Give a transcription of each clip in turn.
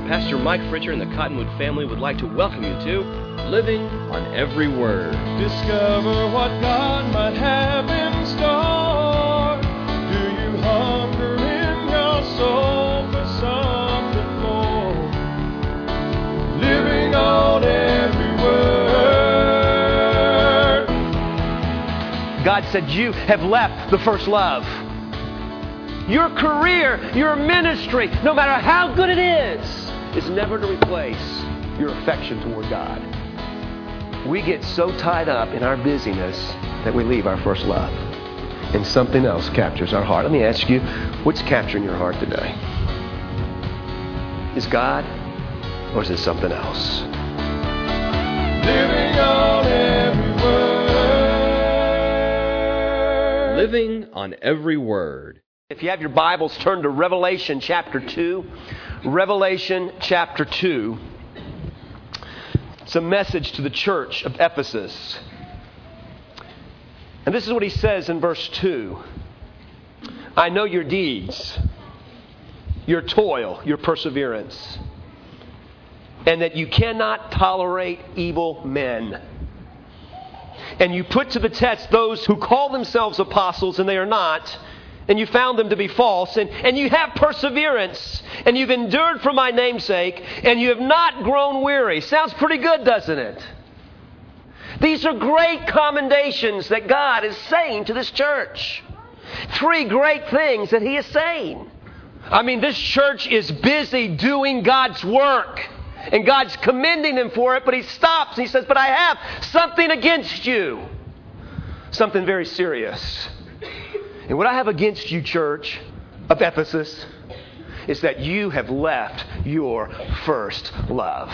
Pastor Mike Fritcher and the Cottonwood family would like to welcome you to Living on Every Word. Discover what God might have in store. Do you hunger in your soul for something more? Living on every word. God said you have left the first love. Your career, your ministry, no matter how good it is never to replace your affection toward God. We get so tied up in our busyness that we leave our first love, and something else captures our heart. Let me ask you, what's capturing your heart today? Is God, or is it something else? Living on every word. Living on Every Word. If you have your Bibles, turn to Revelation chapter 2. Revelation chapter 2. It's a message to the church of Ephesus. And this is what he says in verse 2. I know your deeds, your toil, your perseverance, and that you cannot tolerate evil men. And you put to the test those who call themselves apostles and they are not, and you found them to be false, and you have perseverance, and you've endured for my name's sake, and you have not grown weary. Sounds pretty good, doesn't it? These are great commendations that God is saying to this church. Three great things that He is saying. I mean, this church is busy doing God's work, and God's commending them for it, but He stops and He says, but I have something against you. Something very serious. And what I have against you, church of Ephesus, is that you have left your first love.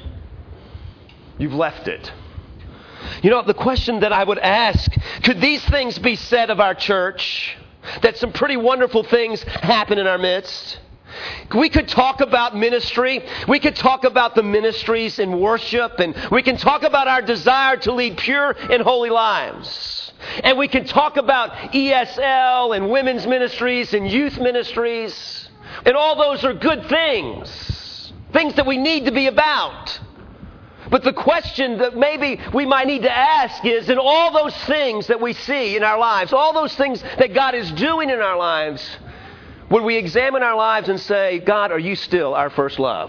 You've left it. You know, the question that I would ask, could these things be said of our church? That some pretty wonderful things happen in our midst? We could talk about ministry. We could talk about the ministries in worship. And we can talk about our desire to lead pure and holy lives. And we can talk about ESL and women's ministries and youth ministries. And all those are good things. Things that we need to be about. But the question that maybe we might need to ask is, in all those things that we see in our lives, all those things that God is doing in our lives, would we examine our lives and say, God, are you still our first love?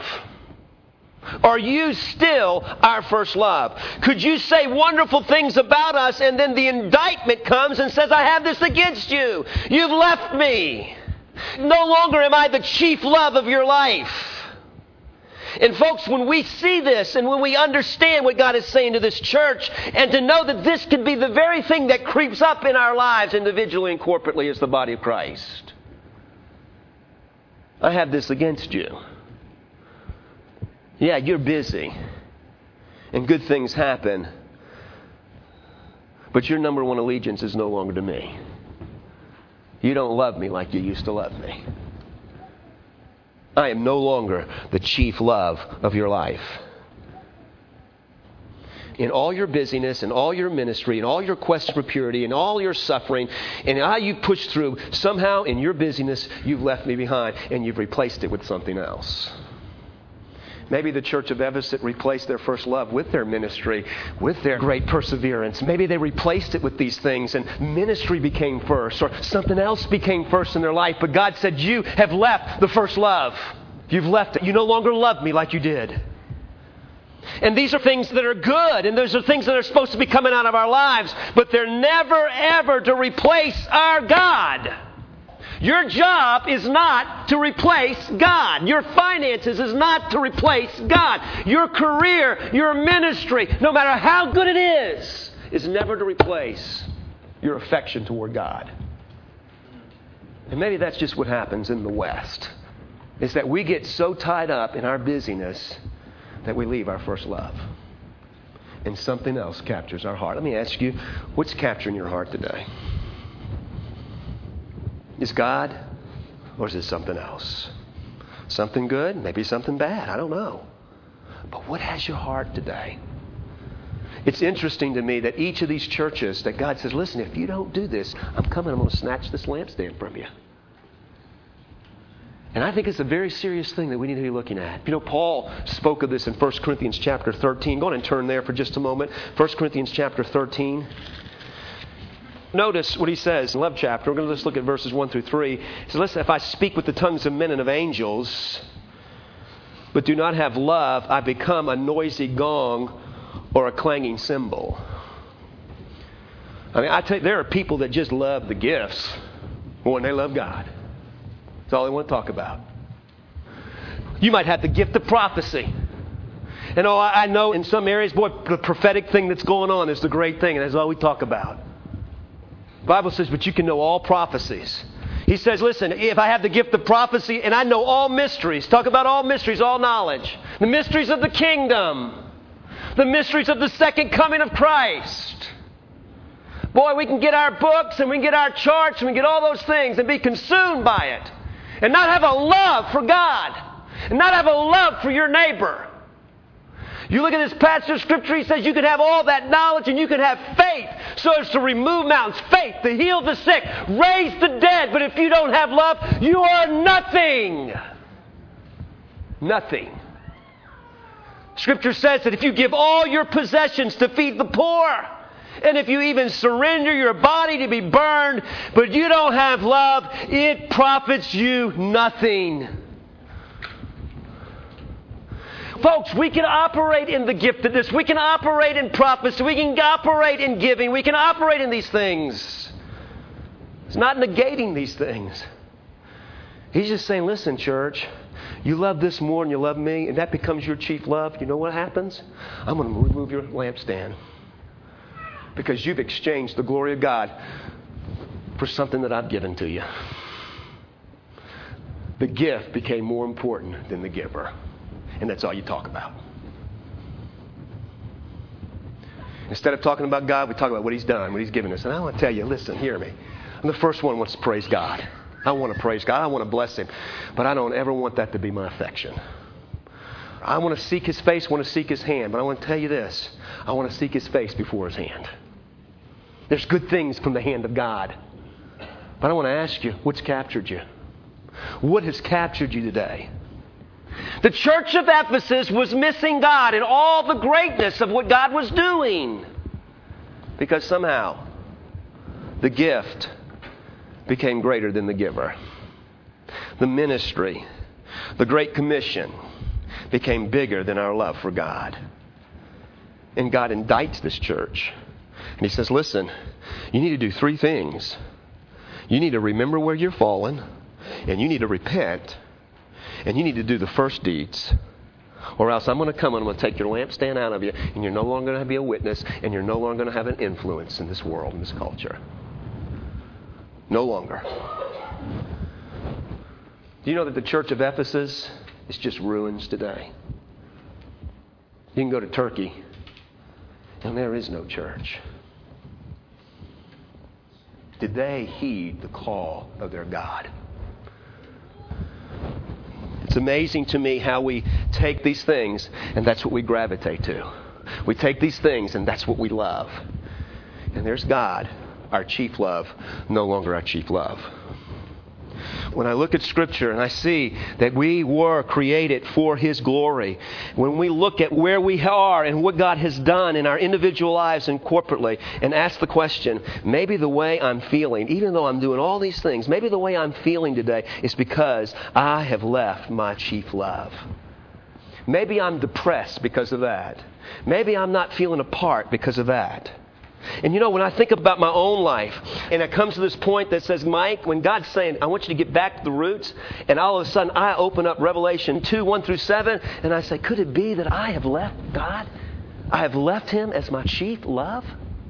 Are you still our first love? Could you say wonderful things about us and then the indictment comes and says, I have this against you. You've left me. No longer am I the chief love of your life. And folks, when we see this and when we understand what God is saying to this church, and to know that this could be the very thing that creeps up in our lives individually and corporately as the body of Christ. I have this against you. Yeah, you're busy, and good things happen, but your number one allegiance is no longer to me. You don't love me like you used to love me. I am no longer the chief love of your life. In all your busyness, and all your ministry, and all your quest for purity, and all your suffering, and how you push through, somehow in your busyness, you've left me behind, and you've replaced it with something else. Maybe the church of Ephesus replaced their first love with their ministry, with their great perseverance. Maybe they replaced it with these things, and ministry became first, or something else became first in their life. But God said, you have left the first love. You've left it. You no longer love me like you did. And these are things that are good, and those are things that are supposed to be coming out of our lives, but they're never, ever to replace our God. Your job is not to replace God. Your finances is not to replace God. Your career, your ministry, no matter how good it is never to replace your affection toward God. And maybe that's just what happens in the West, is that we get so tied up in our busyness that we leave our first love. And something else captures our heart. Let me ask you, what's capturing your heart today? Is God, or is it something else? Something good, maybe something bad, I don't know. But what has your heart today? It's interesting to me that each of these churches that God says, listen, if you don't do this, I'm going to snatch this lampstand from you. And I think it's a very serious thing that we need to be looking at. You know, Paul spoke of this in 1 Corinthians chapter 13. Go on and turn there for just a moment. 1 Corinthians chapter 13. Notice what he says in the 11th chapter. We're going to just look at verses 1 through 3. He says, listen, if I speak with the tongues of men and of angels, but do not have love, I become a noisy gong or a clanging cymbal. I mean, I tell you, there are people that just love the gifts more than they love God. That's all they want to talk about. You might have the gift of prophecy. And I know in some areas, boy, the prophetic thing that's going on is the great thing, and that's all we talk about. The Bible says, but you can know all prophecies. He says, listen, if I have the gift of prophecy and I know all mysteries, talk about all mysteries, all knowledge, the mysteries of the kingdom, the mysteries of the second coming of Christ. Boy, we can get our books and we can get our charts and we can get all those things and be consumed by it and not have a love for God and not have a love for your neighbor. You look at this passage of Scripture, he says you can have all that knowledge and you can have faith so as to remove mountains, faith to heal the sick, raise the dead. But if you don't have love, you are nothing. Nothing. Scripture says that if you give all your possessions to feed the poor, and if you even surrender your body to be burned, but you don't have love, it profits you nothing. Folks, we can operate in the giftedness. We can operate in prophecy. We can operate in giving. We can operate in these things. It's not negating these things. He's just saying, listen, church, you love this more than you love me, and that becomes your chief love. You know what happens? I'm going to remove your lampstand because you've exchanged the glory of God for something that I've given to you. The gift became more important than the giver. And that's all you talk about. Instead of talking about God, we talk about what He's done, what He's given us. And I want to tell you, listen, hear me. I'm the first one who wants to praise God. I want to praise God. I want to bless Him. But I don't ever want that to be my affection. I want to seek His face, want to seek His hand. But I want to tell you this. I want to seek His face before His hand. There's good things from the hand of God. But I want to ask you, what's captured you? What has captured you today? The church of Ephesus was missing God and all the greatness of what God was doing. Because somehow the gift became greater than the giver. The ministry, the Great Commission became bigger than our love for God. And God indicts this church. And He says, listen, you need to do three things. You need to remember where you're fallen, and you need to repent, and you need to do the first deeds, or else I'm going to come and I'm going to take your lampstand out of you, and you're no longer going to be a witness, and you're no longer going to have an influence in this world, in this culture. No longer. Do you know that the church of Ephesus is just ruins today? You can go to Turkey, and there is no church. Did they heed the call of their God? It's amazing to me how we take these things and that's what we gravitate to. We take these things and that's what we love. And there's God, our chief love, no longer our chief love. When I look at Scripture and I see that we were created for His glory, when we look at where we are and what God has done in our individual lives and corporately, and ask the question, maybe the way I'm feeling, even though I'm doing all these things, maybe the way I'm feeling today is because I have left my chief love. Maybe I'm depressed because of that. Maybe I'm not feeling a part because of that. And you know, when I think about my own life, and it comes to this point that says, Mike, when God's saying, I want you to get back to the roots, and all of a sudden I open up Revelation 2, 1 through 7, and I say, could it be that I have left God? I have left Him as my chief love?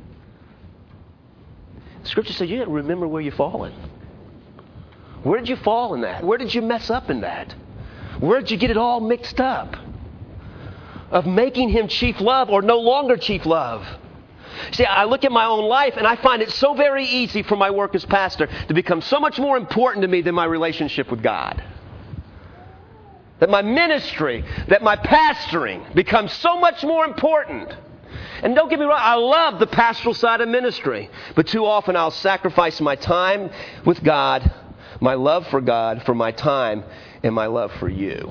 Scripture says you got to remember where you've fallen. Where did you fall in that? Where did you mess up in that? Where did you get it all mixed up? Of making Him chief love or no longer chief love. See, I look at my own life and I find it so very easy for my work as pastor to become so much more important to me than my relationship with God. That my ministry, that my pastoring becomes so much more important. And don't get me wrong, I love the pastoral side of ministry. But too often I'll sacrifice my time with God, my love for God, for my time and my love for you.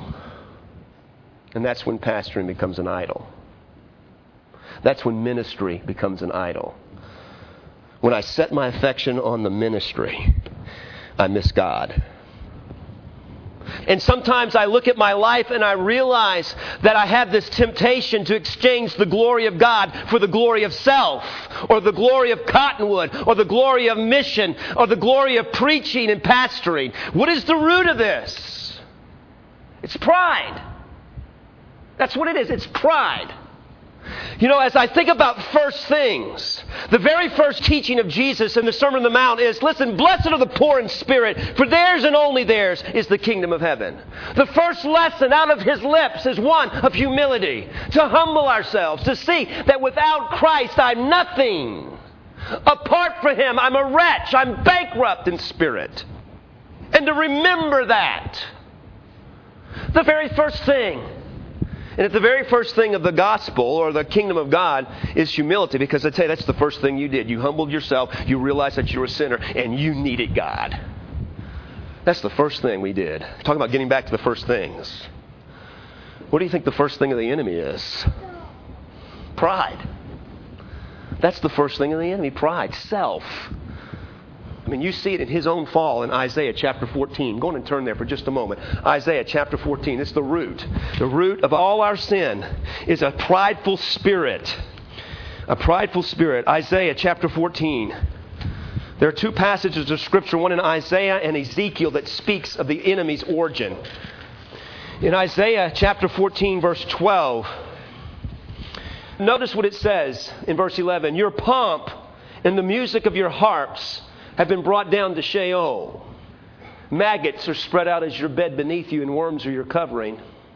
And that's when pastoring becomes an idol. That's when ministry becomes an idol. When I set my affection on the ministry, I miss God. And sometimes I look at my life and I realize that I have this temptation to exchange the glory of God for the glory of self, or the glory of Cottonwood, or the glory of mission, or the glory of preaching and pastoring. What is the root of this? It's pride. That's what it is. It's pride. You know, as I think about first things, the very first teaching of Jesus in the Sermon on the Mount is, listen, blessed are the poor in spirit, for theirs and only theirs is the kingdom of heaven. The first lesson out of his lips is one of humility, to humble ourselves, to see that without Christ I'm nothing. Apart from him, I'm a wretch, I'm bankrupt in spirit. And to remember that. The very first thing. And if the very first thing of the gospel or the kingdom of God is humility, because I tell you, that's the first thing you did. You humbled yourself, you realized that you were a sinner, and you needed God. That's the first thing we did. Talking about getting back to the first things. What do you think the first thing of the enemy is? Pride. That's the first thing of the enemy, pride, self. I mean, you see it in his own fall in Isaiah chapter 14. Go on and turn there for just a moment. Isaiah chapter 14. It's the root. The root of all our sin is a prideful spirit. A prideful spirit. Isaiah chapter 14. There are two passages of Scripture, one in Isaiah and Ezekiel, that speaks of the enemy's origin. In Isaiah chapter 14, verse 12, notice what it says in verse 11. Your pomp and the music of your harps have been brought down to Sheol. Maggots are spread out as your bed beneath you, and worms are your covering.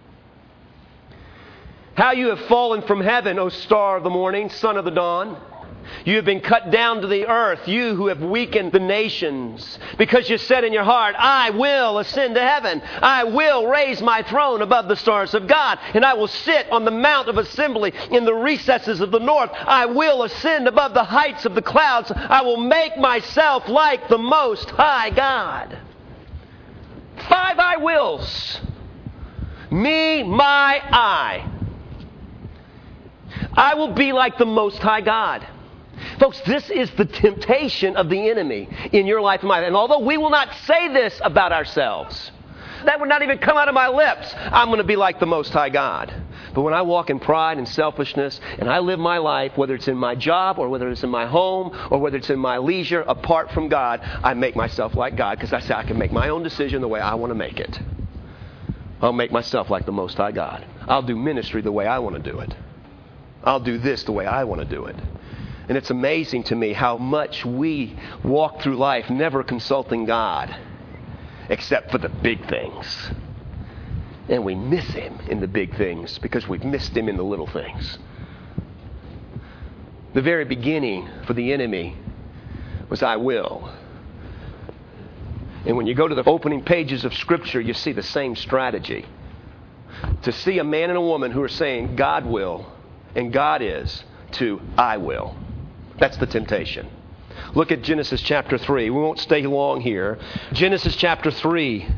How you have fallen from heaven, O star of the morning, son of the dawn. You have been cut down to the earth, you who have weakened the nations, because you said in your heart, I will ascend to heaven. I will raise my throne above the stars of God, and I will sit on the mount of assembly in the recesses of the north. I will ascend above the heights of the clouds. I will make myself like the Most High God. 5 I wills. Me, my, I. I will be like the Most High God. Folks, this is the temptation of the enemy in your life and mine. And although we will not say this about ourselves, that would not even come out of my lips, I'm going to be like the Most High God. But when I walk in pride and selfishness, and I live my life, whether it's in my job or whether it's in my home or whether it's in my leisure, apart from God, I make myself like God, because I say I can make my own decision the way I want to make it. I'll make myself like the Most High God. I'll do ministry the way I want to do it. I'll do this the way I want to do it. And it's amazing to me how much we walk through life never consulting God, except for the big things. And we miss him in the big things because we've missed him in the little things. The very beginning for the enemy was I will. And when you go to the opening pages of Scripture, you see the same strategy. To see a man and a woman who are saying God will and God is, to I will. That's the temptation. Look at Genesis chapter 3. We won't stay long here. Genesis chapter 3.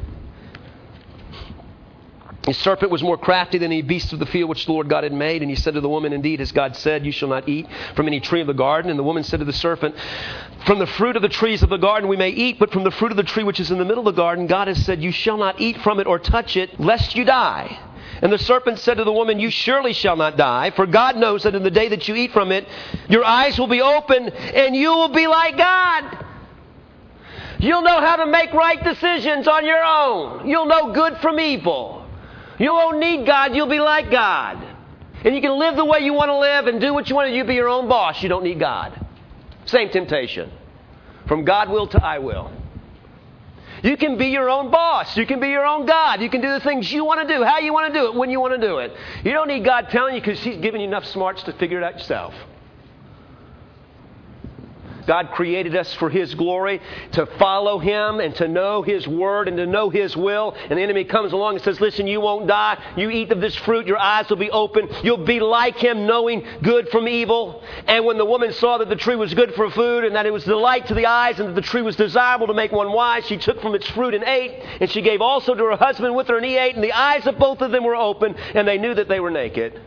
The serpent was more crafty than any beast of the field which the Lord God had made. And he said to the woman, indeed, as God said, you shall not eat from any tree of the garden. And the woman said to the serpent, from the fruit of the trees of the garden we may eat, but from the fruit of the tree which is in the middle of the garden, God has said, you shall not eat from it or touch it, lest you die. And the serpent said to the woman, you surely shall not die, for God knows that in the day that you eat from it, your eyes will be opened, and you will be like God. You'll know how to make right decisions on your own. You'll know good from evil. You won't need God, you'll be like God. And you can live the way you want to live and do what you want to do. You be your own boss. You don't need God. Same temptation. From God will to I will. You can be your own boss. You can be your own God. You can do the things you want to do, how you want to do it, when you want to do it. You don't need God telling you, because he's given you enough smarts to figure it out yourself. God created us for His glory, to follow Him and to know His Word and to know His will. And the enemy comes along and says, listen, you won't die. You eat of this fruit, your eyes will be open. You'll be like Him, knowing good from evil. And when the woman saw that the tree was good for food and that it was delight to the eyes and that the tree was desirable to make one wise, she took from its fruit and ate. And she gave also to her husband with her, and he ate. And the eyes of both of them were open, and they knew that they were naked.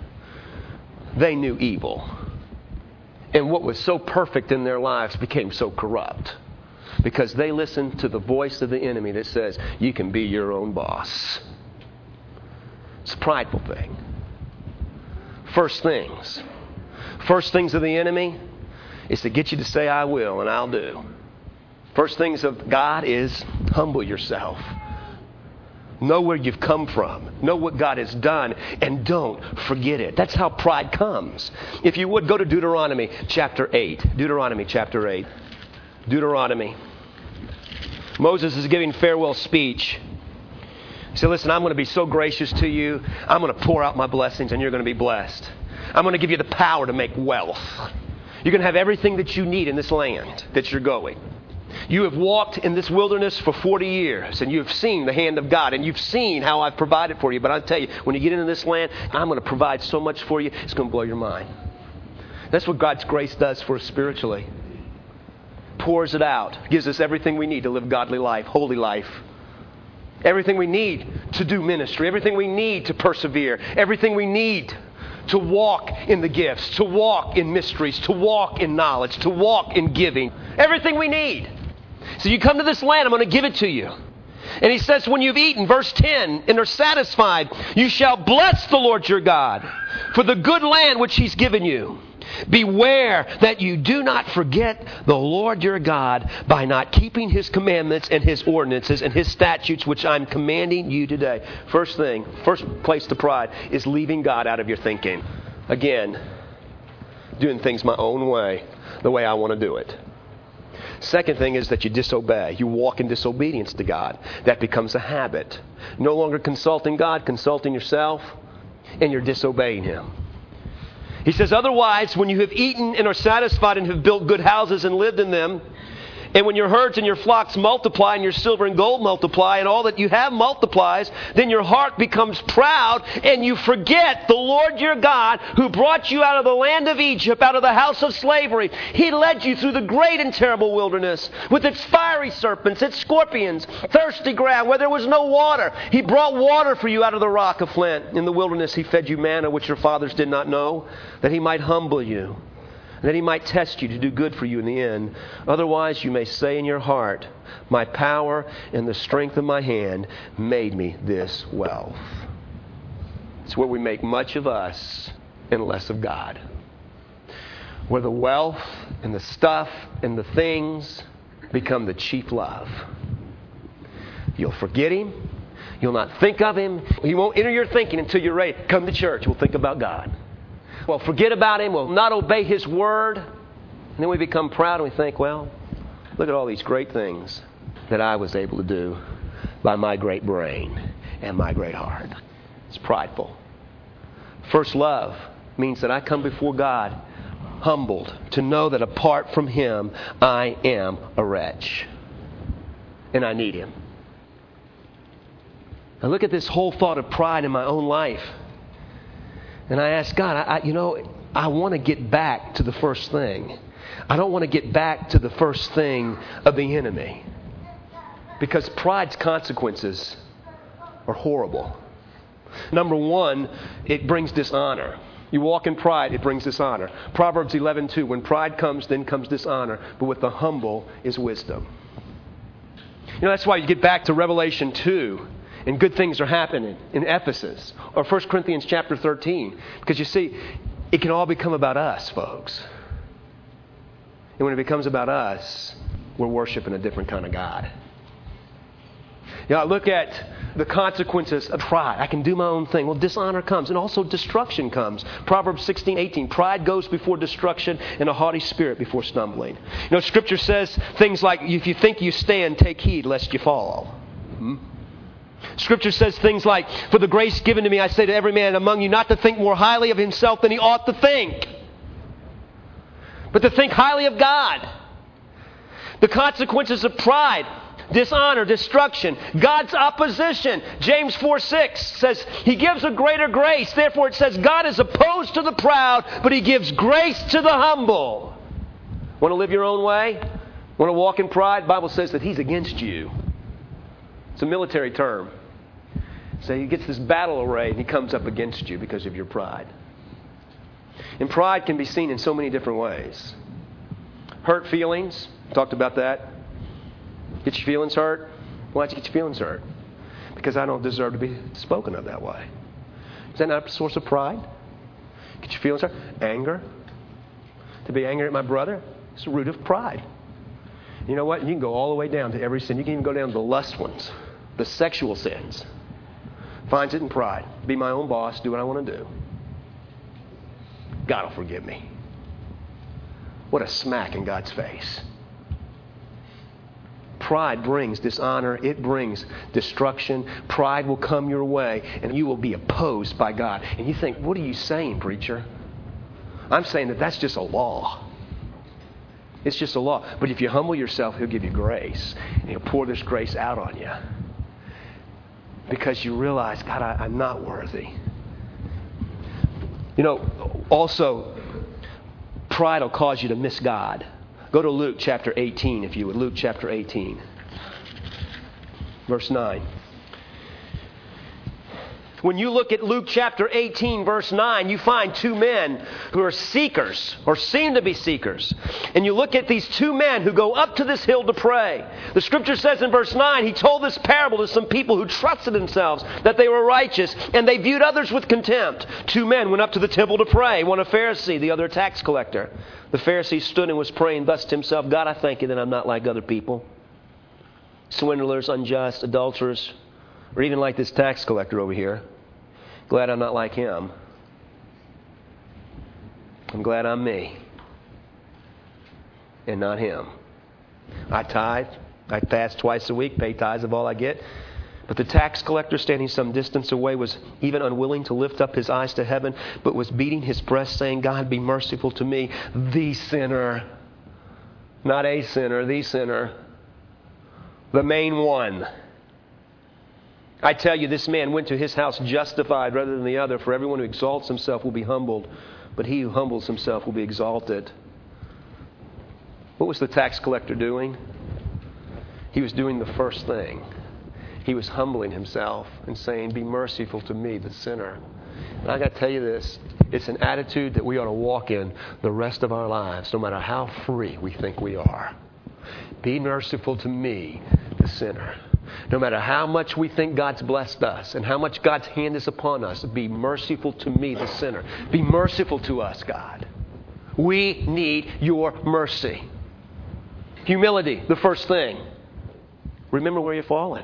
They knew evil. And what was so perfect in their lives became so corrupt because they listened to the voice of the enemy that says, you can be your own boss. It's a prideful thing. First things of the enemy is to get you to say, I will and I'll do. First things of God is humble yourself. Know where you've come from. Know what God has done, and don't forget it. That's how pride comes. If you would, go to Deuteronomy chapter 8. Deuteronomy chapter 8. Deuteronomy. Moses is giving farewell speech. He said, listen, I'm going to be so gracious to you. I'm going to pour out my blessings, and you're going to be blessed. I'm going to give you the power to make wealth. You're going to have everything that you need in this land that you're going. You have walked in this wilderness for 40 years, and you have seen the hand of God, and you've seen how I've provided for you. But I'll tell you, when you get into this land, I'm going to provide so much for you, it's going to blow your mind. That's what God's grace does for us spiritually. Pours it out, gives us everything we need to live godly life, holy life. Everything we need to do ministry, everything we need to persevere, everything we need to walk in the gifts, to walk in mysteries, to walk in knowledge, to walk in giving. Everything we need. So you come to this land, I'm going to give it to you. And he says, when you've eaten, verse 10, and are satisfied, you shall bless the Lord your God for the good land which He's given you. Beware that you do not forget the Lord your God by not keeping His commandments and His ordinances and His statutes which I'm commanding you today. First thing, first place to pride is leaving God out of your thinking. Again, doing things my own way, the way I want to do it. Second thing is that you disobey. You walk in disobedience to God. That becomes a habit. No longer consulting God, consulting yourself, and you're disobeying Him. He says, otherwise, when you have eaten and are satisfied and have built good houses and lived in them, and when your herds and your flocks multiply and your silver and gold multiply and all that you have multiplies, then your heart becomes proud and you forget the Lord your God who brought you out of the land of Egypt, out of the house of slavery. He led you through the great and terrible wilderness with its fiery serpents, its scorpions, thirsty ground where there was no water. He brought water for you out of the rock of flint. In the wilderness He fed you manna which your fathers did not know, that He might humble you, that He might test you to do good for you in the end. Otherwise, you may say in your heart, my power and the strength of my hand made me this wealth. It's where we make much of us and less of God. Where the wealth and the stuff and the things become the chief love. You'll forget Him. You'll not think of Him. He won't enter your thinking until you're ready. Come to church. We'll think about God. We'll forget about Him. We'll not obey His word. And then we become proud and we think, well, look at all these great things that I was able to do by my great brain and my great heart. It's prideful. First love means that I come before God humbled to know that apart from Him, I am a wretch. And I need Him. Now look at this whole thought of pride in my own life. And I ask God, I want to get back to the first thing. I don't want to get back to the first thing of the enemy. Because pride's consequences are horrible. Number one, it brings dishonor. You walk in pride, it brings dishonor. Proverbs 11:2, when pride comes, then comes dishonor. But with the humble is wisdom. That's why you get back to Revelation 2. And good things are happening in Ephesus. Or 1 Corinthians chapter 13. Because you see, it can all become about us, folks. And when it becomes about us, we're worshiping a different kind of God. I look at the consequences of pride. I can do my own thing. Well, dishonor comes. And also destruction comes. Proverbs 16:18. Pride goes before destruction and a haughty spirit before stumbling. Scripture says things like, if you think you stand, take heed lest you fall. Scripture says things like, for the grace given to me, I say to every man among you not to think more highly of himself than he ought to think, but to think highly of God. The consequences of pride: dishonor, destruction, God's opposition. James 4:6 says He gives a greater grace. Therefore it says God is opposed to the proud, but He gives grace to the humble. Want to live your own way? Want to walk in pride? The Bible says that He's against you. It's a military term. So He gets this battle array and He comes up against you because of your pride. And pride can be seen in so many different ways. Hurt feelings. Talked about that. Get your feelings hurt? Why'd you get your feelings hurt? Because I don't deserve to be spoken of that way. Is that not a source of pride? Get your feelings hurt? Anger. To be angry at my brother? It's the root of pride. You know what? You can go all the way down to every sin. You can even go down to the lust ones. The sexual sins. Finds it in pride. Be my own boss. Do what I want to do. God will forgive me. What a smack in God's face. Pride brings dishonor. It brings destruction. Pride will come your way and you will be opposed by God. And you think, what are you saying, preacher? I'm saying that that's just a law. It's just a law. But if you humble yourself, He'll give you grace. And He'll pour this grace out on you. Because you realize, God, I'm not worthy. You know, also, pride will cause you to miss God. Go to Luke chapter 18, if you would. Luke chapter 18, verse 9. When you look at Luke chapter 18, verse 9, you find two men who are seekers, or seem to be seekers. And you look at these two men who go up to this hill to pray. The Scripture says in verse 9, He told this parable to some people who trusted themselves that they were righteous, and they viewed others with contempt. Two men went up to the temple to pray, one a Pharisee, the other a tax collector. The Pharisee stood and was praying thus to himself, God, I thank You that I'm not like other people, swindlers, unjust, adulterers, or even like this tax collector over here. Glad I'm not like him. I'm glad I'm me and not him. I tithe. I fast twice a week, pay tithes of all I get. But the tax collector, standing some distance away, was even unwilling to lift up his eyes to heaven, but was beating his breast, saying, God, be merciful to me, the sinner. Not a sinner, the sinner. The main one. I tell you, this man went to his house justified rather than the other. For everyone who exalts himself will be humbled, but he who humbles himself will be exalted. What was the tax collector doing? He was doing the first thing. He was humbling himself and saying, be merciful to me, the sinner. And I got to tell you this, it's an attitude that we ought to walk in the rest of our lives, no matter how free we think we are. Be merciful to me, the sinner. No matter how much we think God's blessed us and how much God's hand is upon us, be merciful to me, the sinner. Be merciful to us, God. We need Your mercy. Humility, the first thing. Remember where you've fallen.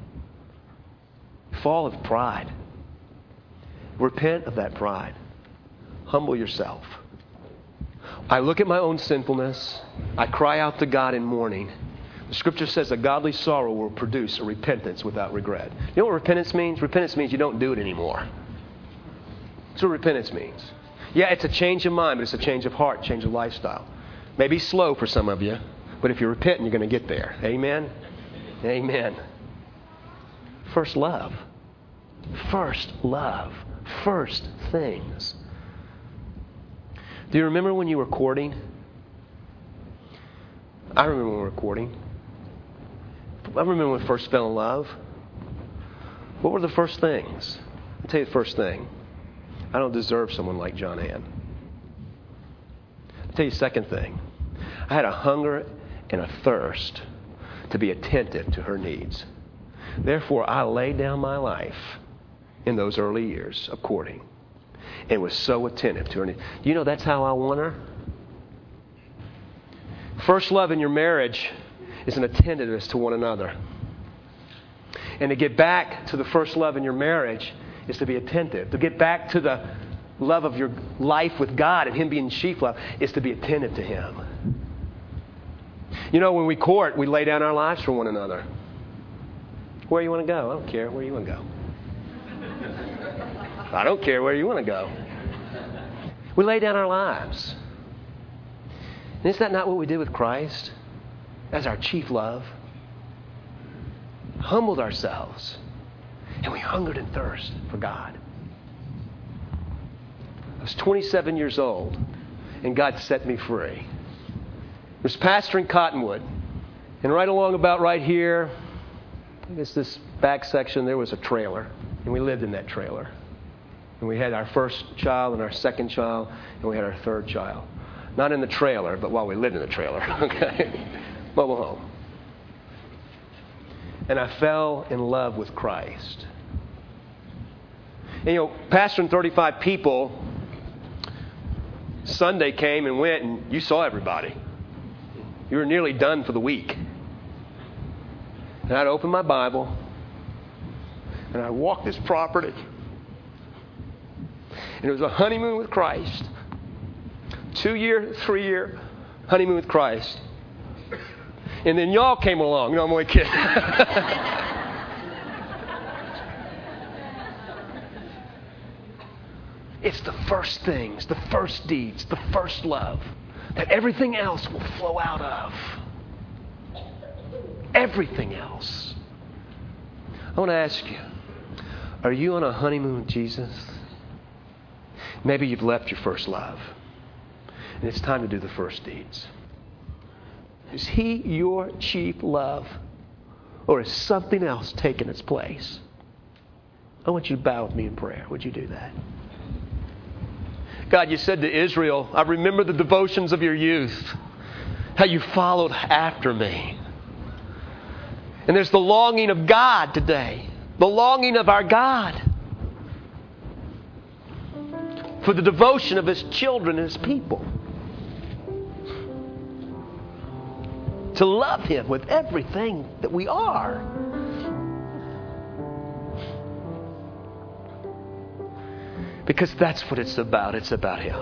Fall of pride. Repent of that pride. Humble yourself. I look at my own sinfulness. I cry out to God in mourning. The Scripture says a godly sorrow will produce a repentance without regret. You know what repentance means? Repentance means you don't do it anymore. That's what repentance means. Yeah, it's a change of mind, but it's a change of heart, change of lifestyle. Maybe slow for some of you, but if you're repenting, you're going to get there. Amen? Amen. First love. First love. First things. Do you remember when you were courting? I remember when we were courting. I remember when we first fell in love. What were the first things? I'll tell you the first thing. I don't deserve someone like John Ann. I'll tell you the second thing. I had a hunger and a thirst to be attentive to her needs. Therefore, I laid down my life in those early years of courting and was so attentive to her needs. You know, that's how I want her. First love in your marriage is an attentiveness to one another. And to get back to the first love in your marriage is to be attentive. To get back to the love of your life with God and Him being chief love is to be attentive to Him. You know, when we court, we lay down our lives for one another. Where you want to go? I don't care. Where you want to go? I don't care where you want to go. We lay down our lives. And is that not what we did with Christ? as our chief love. Humbled ourselves. And we hungered and thirsted for God. I was 27 years old, and God set me free. I was pastoring Cottonwood, and right along about right here, I guess this back section, there was a trailer, and we lived in that trailer. And we had our first child and our second child, and we had our third child. Not in the trailer, but while we lived in the trailer, okay? Mobile home. And I fell in love with Christ. And pastoring 35 people, Sunday came and went, and you saw everybody. You were nearly done for the week. And I'd open my Bible, and I'd walk this property. And it was a honeymoon with Christ. 2-year, 3-year honeymoon with Christ. And then y'all came along. No, I'm only kidding. It's the first things, the first deeds, the first love that everything else will flow out of. Everything else. I want to ask you, are you on a honeymoon with Jesus? Maybe you've left your first love, and it's time to do the first deeds. Is He your chief love, or is something else taking its place? I want you to bow with me in prayer. Would you do that? God, you said to Israel, I remember the devotions of your youth, how you followed after me. And there's the longing of God today, the longing of our God for the devotion of His children and His people. To love Him with everything that we are. Because that's what it's about. It's about Him.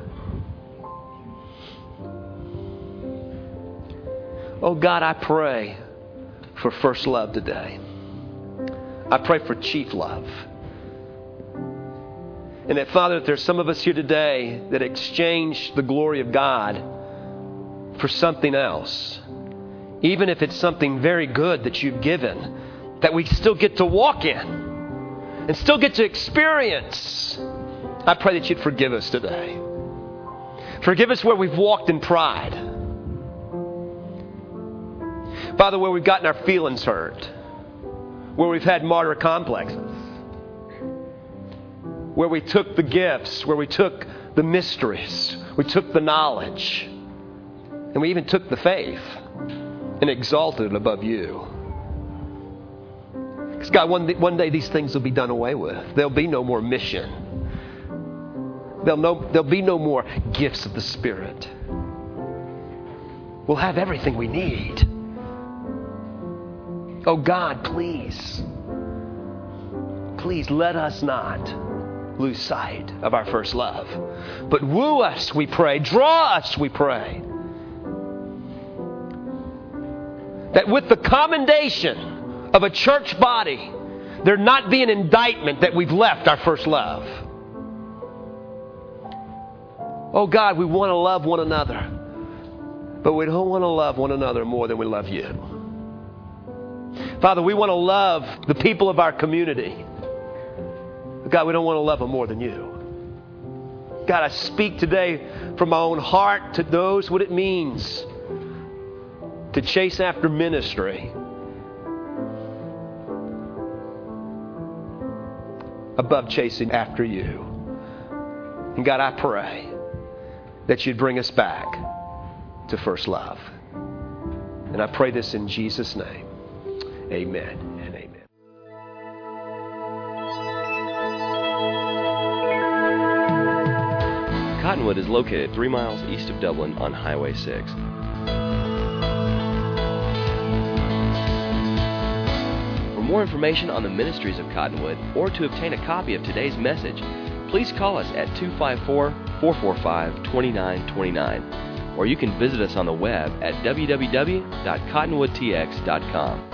Oh God, I pray for first love today. I pray for chief love. And that, Father, that there's some of us here today that exchanged the glory of God for something else. Even if it's something very good that you've given, that we still get to walk in and still get to experience. I pray that you'd forgive us today. Forgive us where we've walked in pride. Father, where we've gotten our feelings hurt. Where we've had martyr complexes. Where we took the gifts, where we took the mysteries, we took the knowledge, and we even took the faith and exalted it above you. Because God, one day these things will be done away with. There'll be no more mission. There'll be no more gifts of the Spirit. We'll have everything we need. Oh God, please let us not lose sight of our first love. But woo us, we pray. Draw us, we pray. That with the commendation of a church body, there not be an indictment that we've left our first love. Oh God, we want to love one another, but we don't want to love one another more than we love you. Father, we want to love the people of our community. But God, we don't want to love them more than you. God, I speak today from my own heart to those what it means to chase after ministry above chasing after you. And God, I pray that you'd bring us back to first love. And I pray this in Jesus' name. Amen and amen. Cottonwood is located 3 miles east of Dublin on Highway 6. For more information on the ministries of Cottonwood or to obtain a copy of today's message, please call us at 254-445-2929, or you can visit us on the web at www.cottonwoodtx.com.